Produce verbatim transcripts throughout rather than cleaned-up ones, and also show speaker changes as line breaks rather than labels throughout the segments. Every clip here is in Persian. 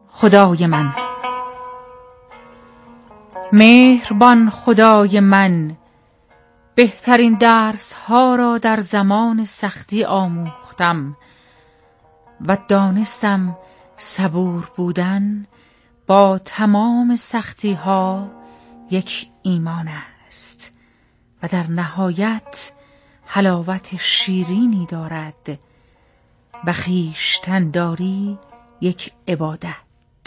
خدای من، مهربان خدای من، بهترین درس ها را در زمان سختی آموختم و دانستم صبور بودن با تمام سختی ها یک ایمان است و در نهایت حلاوت شیرینی دارد و خویشتن‌داری یک عبادت.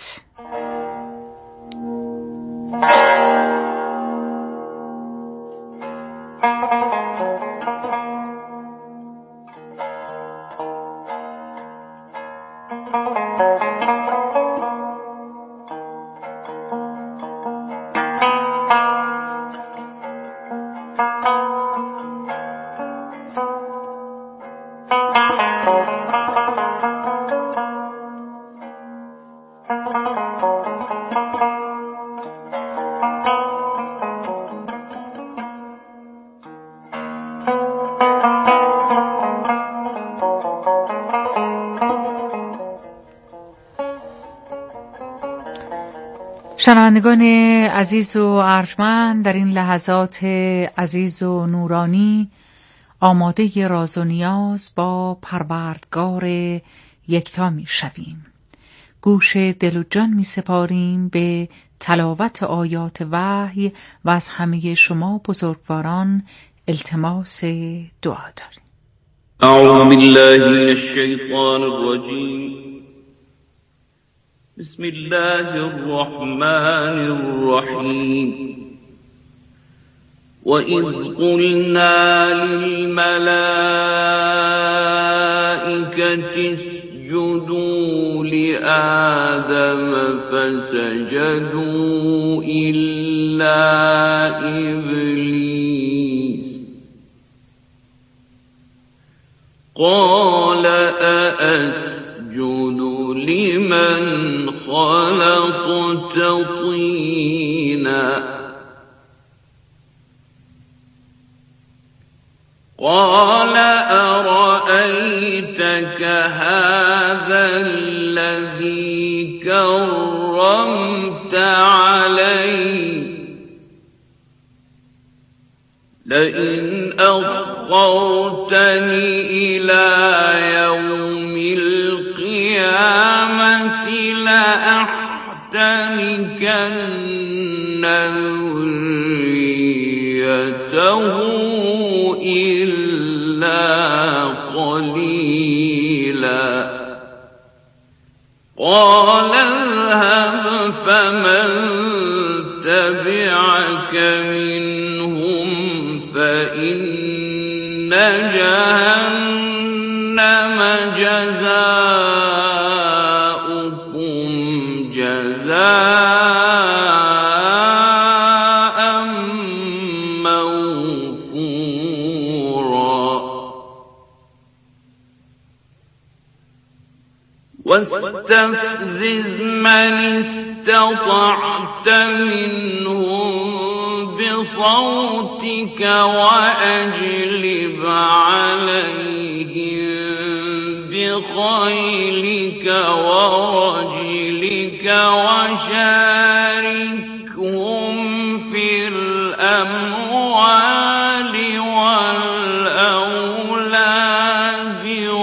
شنوندگان عزیز و ارجمند، در این لحظات عزیز و نورانی آماده راز و نیاز با پروردگار یکتا می شویم. گوش دل و جان می سپاریم به تلاوت آیات وحی و از همه شما بزرگواران التماس دعا داریم.
اعوذ بالله من الشیطان الرجیم. بسم الله الرحمن الرحیم. وَإِذْ قُلْنَا لِلْمَلَائِكَةِ اسْجُدُوا لِآدَمَ فَسَجَدُوا إِلَّا إِبْلِيسَ قَالَ أَأَسْجُدُ لِمَنْ خَلَقْتَ طِينًا قال أرأيتك هذا الذي كرمت علي لئن أخرتني إلى يوم القيامة لأحتنكن ذريته إلا قليلا قال اذهب فمن تبعك منهم فإن جهنم جزاؤكم جزاء واستفزز من استطعت منهم بصوتك وأجلب عليهم بخيلك ورجلك وشاركهم في الأموال والأولاد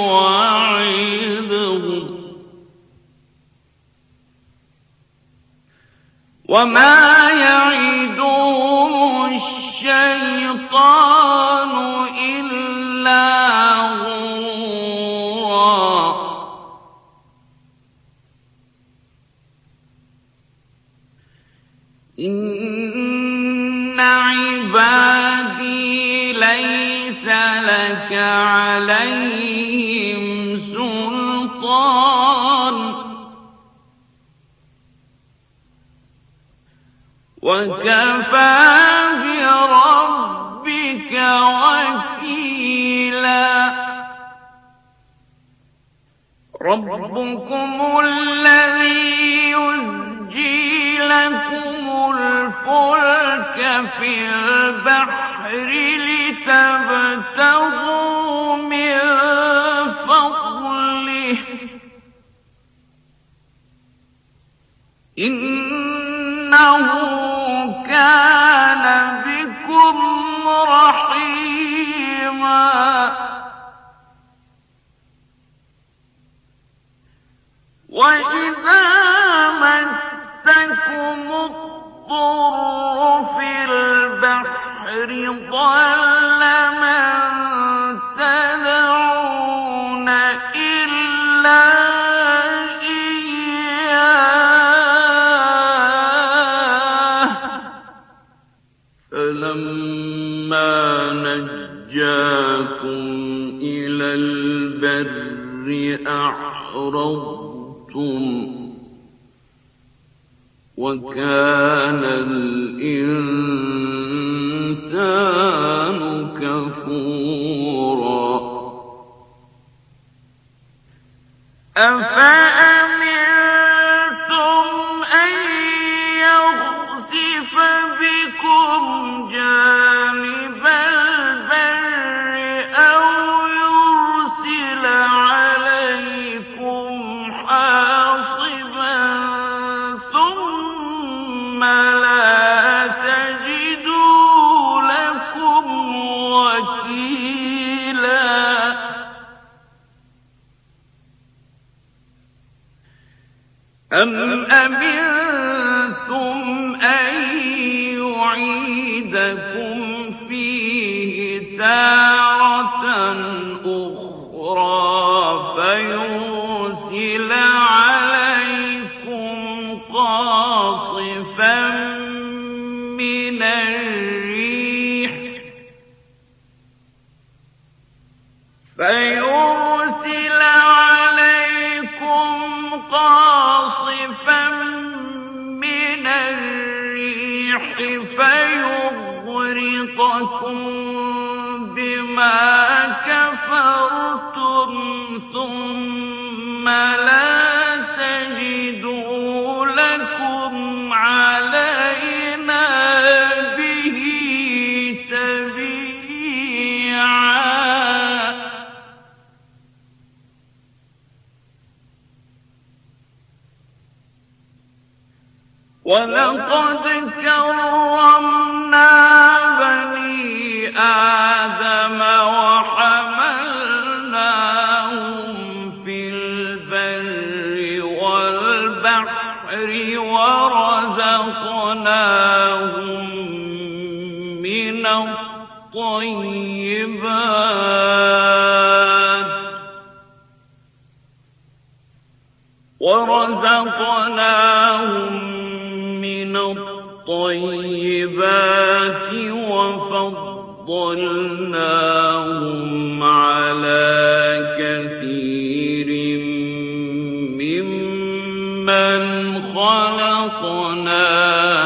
وعظهم وما يعدهم الشيطان إلا غرورا إن عبادي ليس لك عليهم سلطان وكفى بربك وكيلا ربكم الذي يزجي لكم الفلك في البحر لتبتغوا من فضله إنه كان بكم رحيما وإذا مسكم الضر في البحر ضل من تدعون إلا إياه فلما نجاكم إلى البر أعرضتم وكان الإنسان كفورا أفأمنتم أن يخسف بكم جانب البر أو يرسل عليكم حاصبا ثم لا تجدوا لكم وكيلا أم أمنتم أن يعيدكم فيه تارة أخرى فيرسل عليكم قاصفا من الريح فيرسل عليكم قاصفا من الريح فيغرقكم بما كفرتم ثم لا تجدوا لكم علينا به تبيعا ولقد كرمنا بني آدم وحملناهم في البر والبحر ورزقناهم من الطيبات ورزقناهم من الطيبات وفضلناهم على كثير ممن خلقنا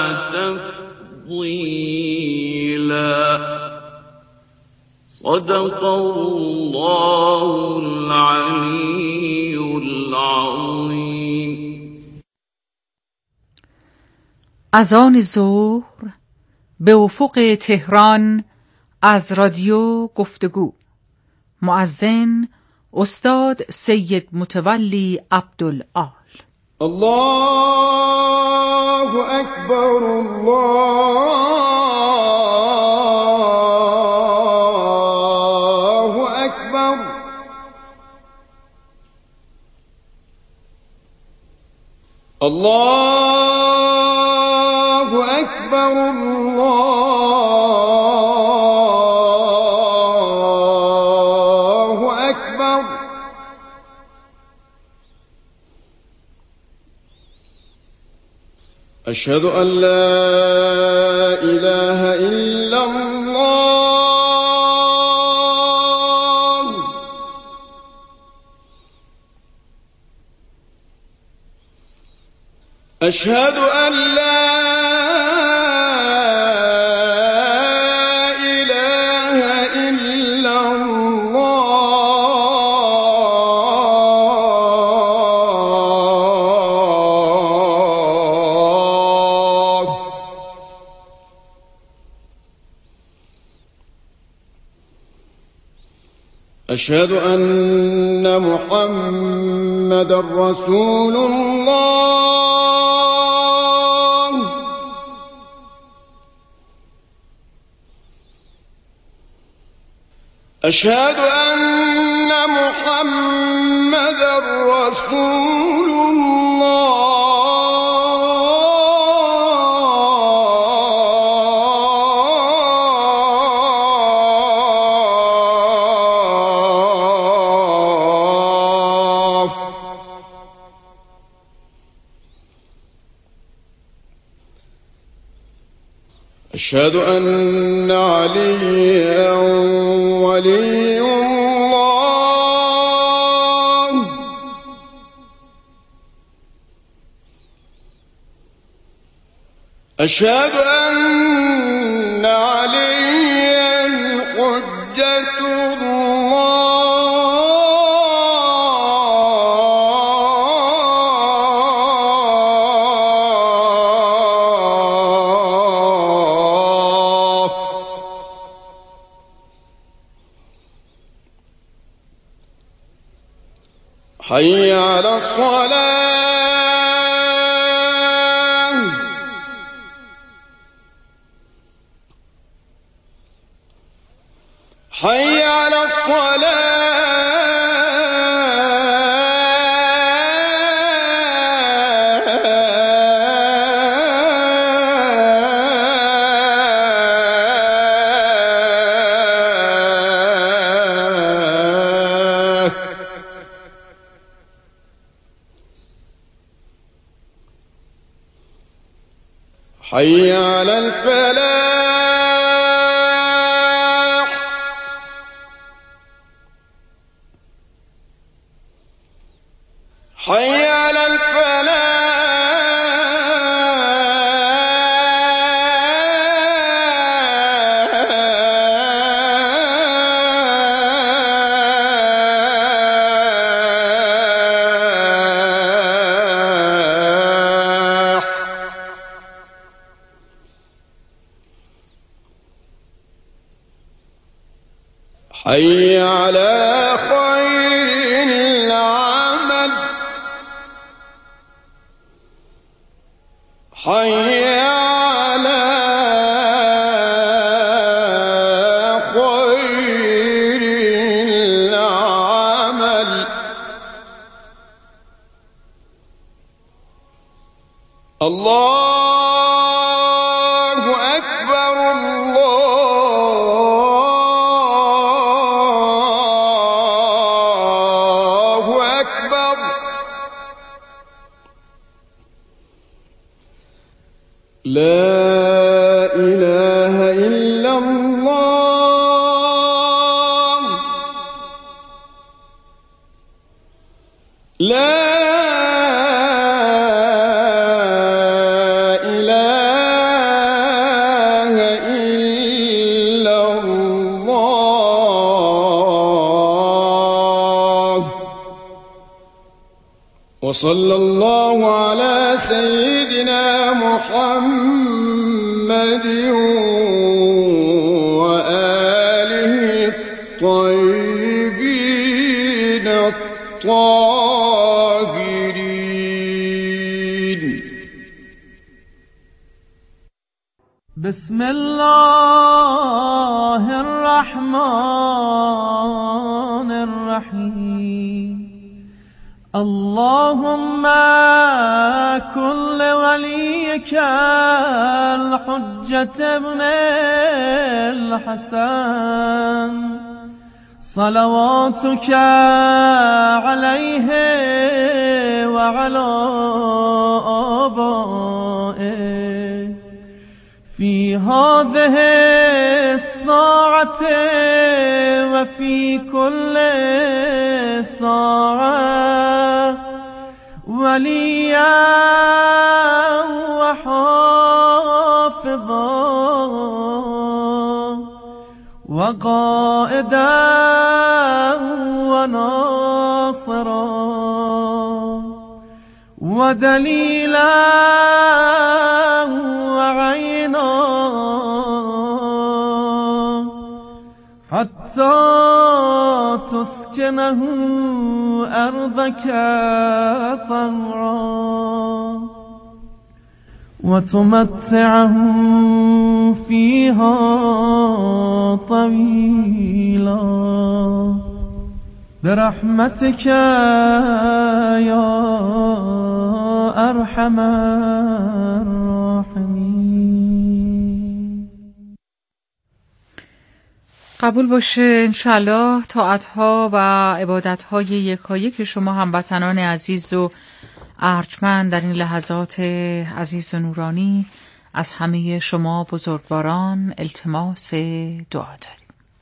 تفضيلا صدق الله العلي العظيم.
از آن ظهر به افق تهران از رادیو گفتگو مؤذن استاد سید متولی عبدالآل.
الله اکبر الله اکبر الله أكبر الله أكبر أشهد أن لا إله إلا الله أشهد أن لا أشهد أن محمد رسول الله أشهد أن محمدًا رسول الله. أشهد أن عليا ولي الله. أشهد أن عليا حجة الله. حي على الصلاة. حي على الصلاة. حي على الفلاح. حي على الفلاح. حي على خير العمل. حي على خير العمل. الله أكبر. الله أكبر. لا إله إلا الله. لا إله إلا الله. وصلى الله على سيدنا محمد وآله الطيبين الطاهرين.
بسم الله الرحمن الرحيم. اللهم كن لوليك الحجة ابن الحسن صلواتك عليه وعلى آبائه في هذه الساعة وفي كل ساعة وليا وحافظا وقائدا وناصرا ودليلا وعينا حتى تسكنه أرضك طوعا وتمتعه فيها طويلا برحمتك يا أرحم الراحمين.
قبول باشه انشالله طاعتها و عبادتهای یکایک شما هموطنان عزیز و ارجمند در این لحظات عزیز و نورانی از همه شما بزرگواران التماس دعا داریم.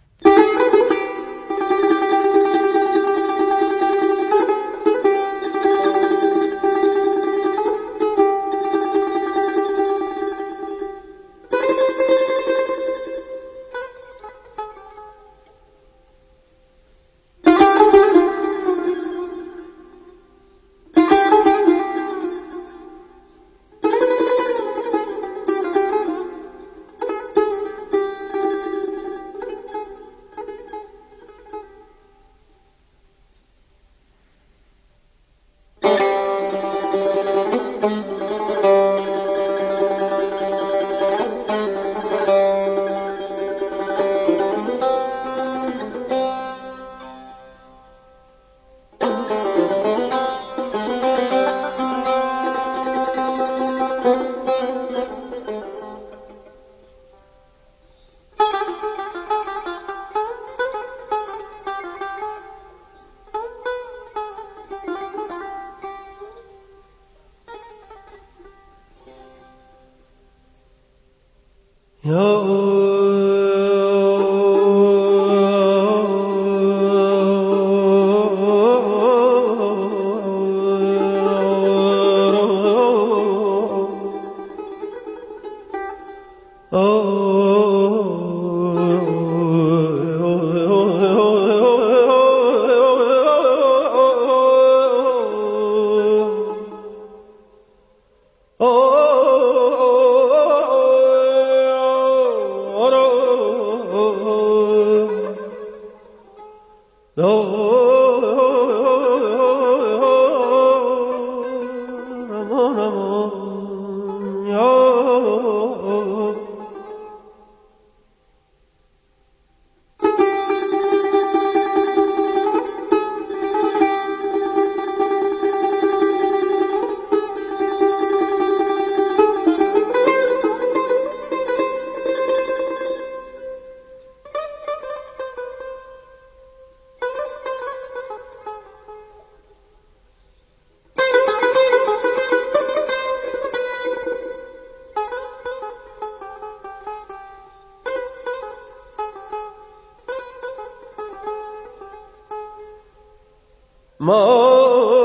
ما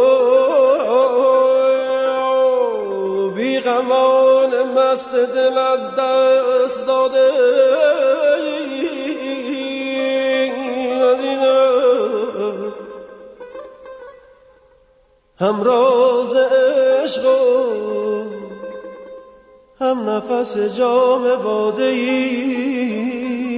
بیغمان مست دل از دست داده هم راز عشق و هم نفس جام باده ای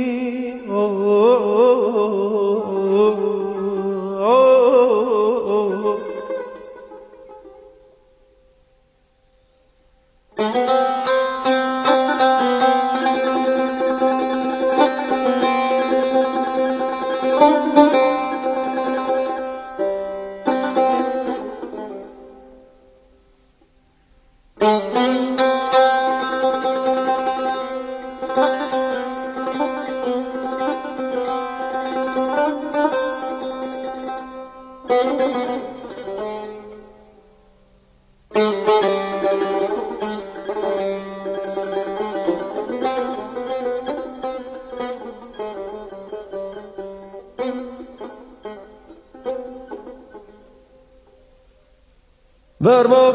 بر ما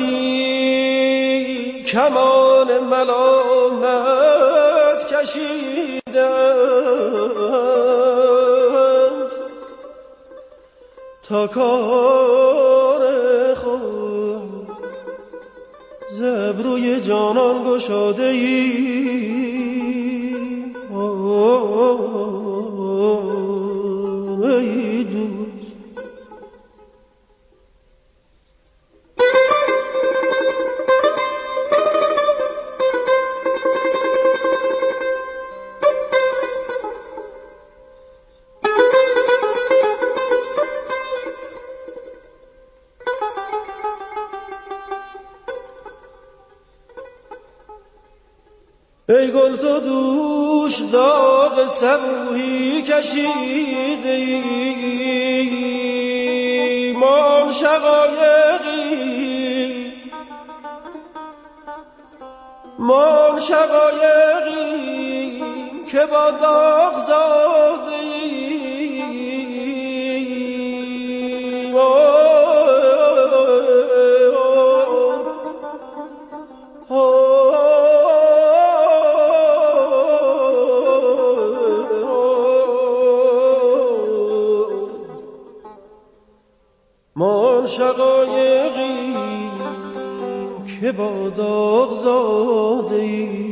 بسی کمان ملامت کشیدند تا کار خود ز ابروی جانان گشاده ای ای دوست. ای گل تو دوش داغ صبوحی کشیدی، ما شقایقی ما شقایقی که با داغ زادی. ما شقایقی که با داغ زاده.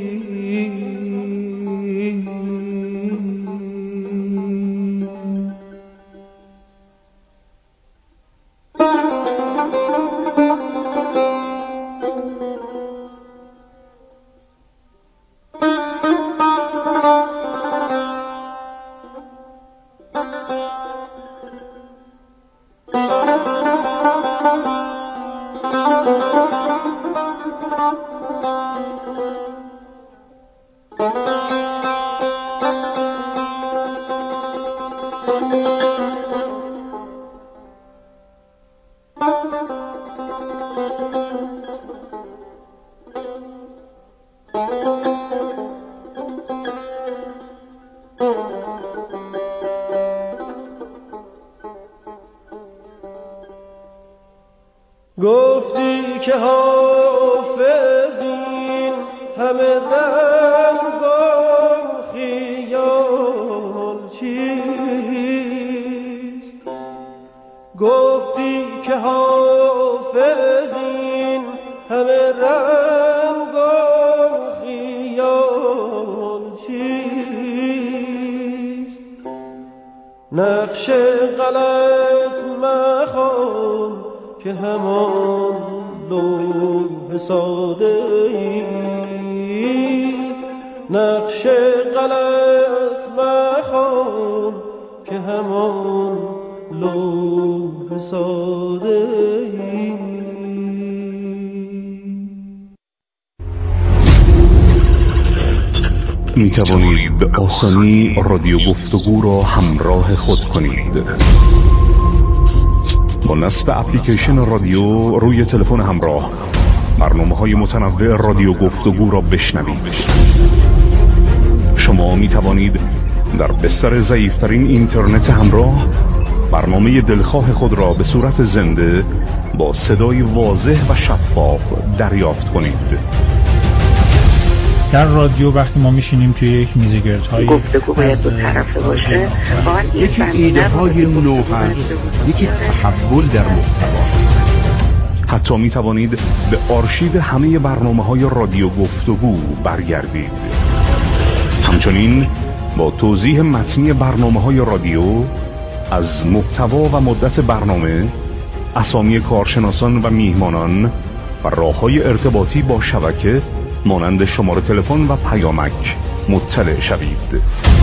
گفتی که حافظ این همه رنگم خیال چیست؟ گفتی که حافظ این همه رنگم خیال چیست؟ نقش غلط مخوان که همان لوح ساده ای، نقش غلط مخوان که همان لوح ساده ای.
می توانید به آسانی رادیو گفتگو را همراه خود کنید. با نصب اپلیکیشن رادیو روی تلفن همراه برنامه‌های متنوع رادیو گفتگو را بشنوید. شما می توانید در بستر ضعیف‌ترین اینترنت همراه برنامه دلخواه خود را به صورت زنده با صدای واضح و شفاف دریافت کنید.
در رادیو وقتی ما میشینیم توی یک میز گردهای
گفتگو باید دو طرفه باشه،
یکی ایده های نو هست، یکی تحول در محتوا.
حتی می توانید به آرشیو همه برنامه‌های رادیو گفتگو برگردید. همچنین با توضیح متنی برنامه‌های رادیو از محتوا و مدت برنامه، اسامی کارشناسان و میهمانان و راه‌های ارتباطی با شبکه مانند شماره تلفن و پیامک مطلع شوید.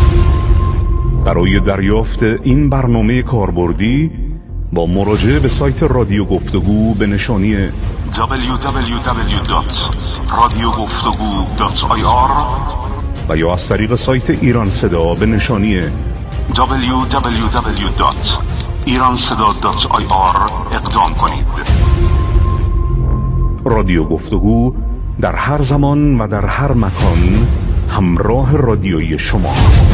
برای دریافت این برنامه کاربردی با مراجعه به سایت رادیو گفتگو به نشانی دبلیو دبلیو دبلیو دات رادیو گفتگو دات آی آر و یا از طریق سایت ایران صدا به نشانی دبلیو دبلیو دبلیو دات ایران صدا دات آی آر اقدام کنید. رادیو گفتگو در هر زمان و در هر مکان همراه رادیویی شما.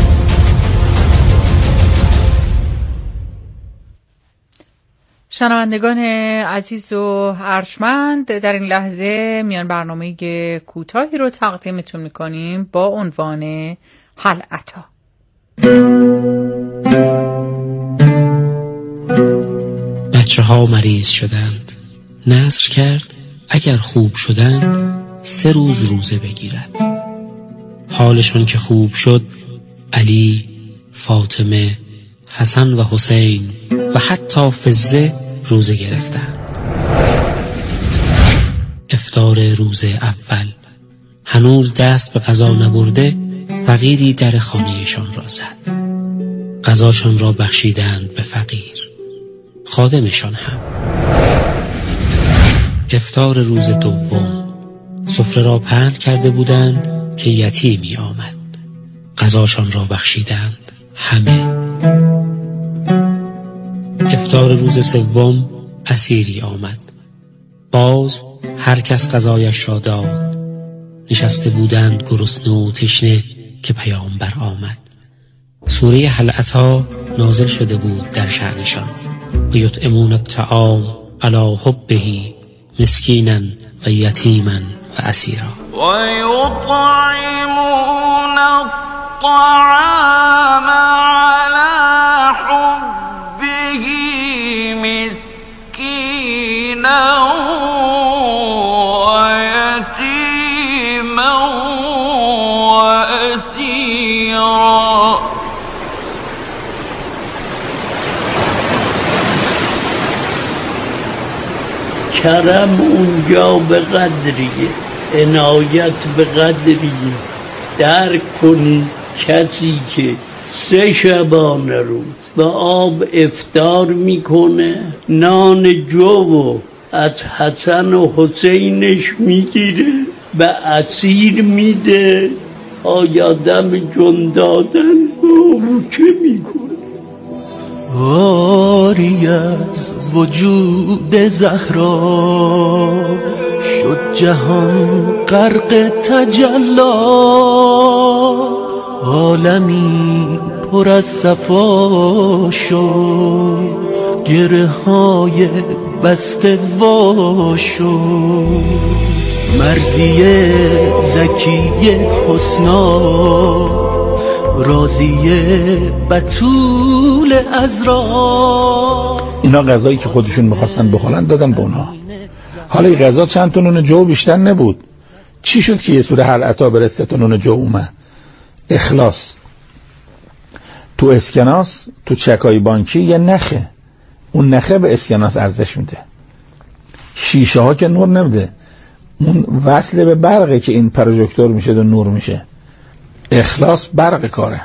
شنوندگان عزیز و ارجمند، در این لحظه میان برنامه کوتاهی رو تقدیمتون میکنیم با عنوان هل اتی.
بچه ها مریض شدند، نذر کرد اگر خوب شدند سه روز روزه بگیرد. حالشون که خوب شد، علی، فاطمه، حسن و حسین و حتی فزه روزه گرفتند. افطار روز اول، هنوز دست به غذا نبرده فقیری در خانهشان را زد. غذاشان را بخشیدند به فقیر، خادمشان هم. افطار روز دوم، سفره را پهن کرده بودند که یتیمی آمد، قضاشان را بخشیدند همه. افطار روز سوم اسیری آمد، باز هر کس قضایش را داد. نشسته بودند گرسنه و تشنه که پیامبر آمد. سوره هل اتی نازل شده بود در شأنشان. و یطعمون الطعام علی حبه مسکینا و یتیما و اسیرا.
و یطعمون الطعام علی حبه مسکینا و یتیما و اسیرا.
کرم اونجا به قدریه، عنایت به قدریه. درک کنی کسی که سه شبانه روز به آب افطار میکنه، نان جو و از حسن و حسینش میگیره به اسیر میده، آیادم جون دادن با چه میکنه؟
آری از وجود زهرا شد جهان غرق تجلا، عالمی پر از صفا شد، گره های بسته وا شد. مرزی زکی حسنا راضیه بتول عذرا.
اینا غذایی که خودشون میخواستن بخورن دادن به اونها. حالا این غذا چند تا نون جو بیشتر نبود. چی شد که یه سوره هل اتی بره سه تا نون جو اومد؟ اخلاص. تو اسکناس تو چکای بانکی یه نخه، اون نخه به اسکناس ارزش میده. شیشه ها که نور نمیده، اون وصله به برقه که این پروژکتور میشه و نور میشه. اخلاص برق کاره.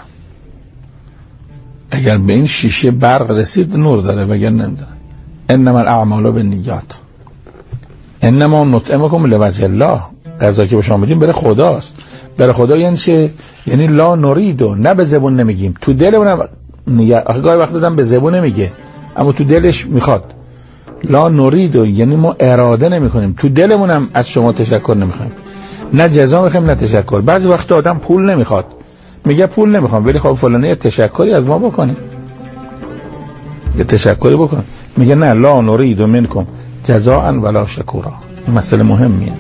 اگر به این شیشه برق رسید نور داره، وگر نمیداره. انما الاعمال بالنیات، انما نطعمکم لوجه الله. غذا که به شما میدیم بره خداست. بره خدا یعنی چه؟ یعنی لا نریدو، نه به زبون نمیگیم، تو دلمونم نگه. گاهی وقت دادم به زبون نمیگه اما تو دلش میخواد. لا نریدو یعنی ما اراده نمیکنیم، تو دلمونم از شما تشکر نمیخوایم، نه جزا میخوایم نه تشکر. بعضی وقت آدم پول نمیخواد، میگه پول نمیخوام، ولی خب فلانه یه تشکری از ما بکنه، یه تشکری بکن. میگه نه، لا نرید منکم جزاء ولا شکورا. این مسئله مهمیه.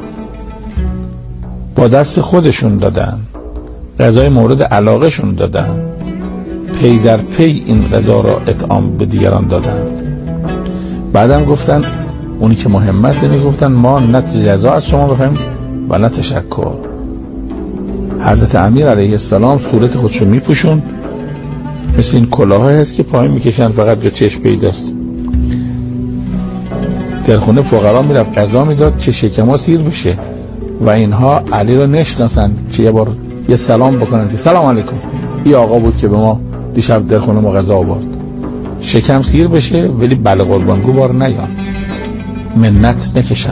با دست خودشون دادن، غذای مورد علاقه شون دادن، پی در پی این غذا را اطعام به دیگران دادن. بعدم گفتن اونی که مهمت نمی گفتن ما نه جزا از شما بخوایم و نه تشکر. حضرت امیر علیه السلام صورت خودشو میپوشون، مثل این کلاه هست که پایین میکشن فقط جو چشم پیداست. در خونه فقرا میرفت غذا میداد که شکما سیر بشه و اینها علی رو نشناسند که یه بار یه سلام بکنن که سلام علیکم، این آقا بود که به ما دیشب در خونه ما غذا آورد. شکم سیر بشه ولی بله قربانگو بار نیان، منت نکشن.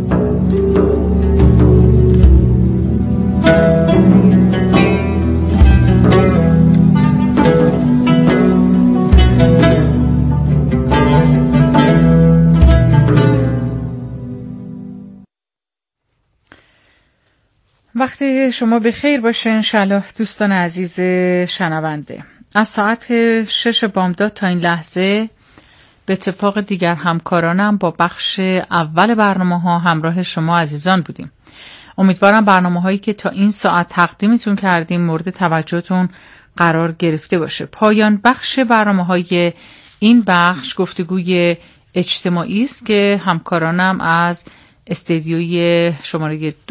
وقتی شما به خیر باشه انشالله دوستان عزیز شنونده. از ساعت شش بامداد تا این لحظه به اتفاق دیگر همکارانم با بخش اول برنامه ها همراه شما عزیزان بودیم. امیدوارم برنامه هایی که تا این ساعت تقدیمتون کردیم مورد توجهتون قرار گرفته باشه. پایان بخش برنامه های این بخش گفتگوی اجتماعی است که همکارانم از استدیوی شماره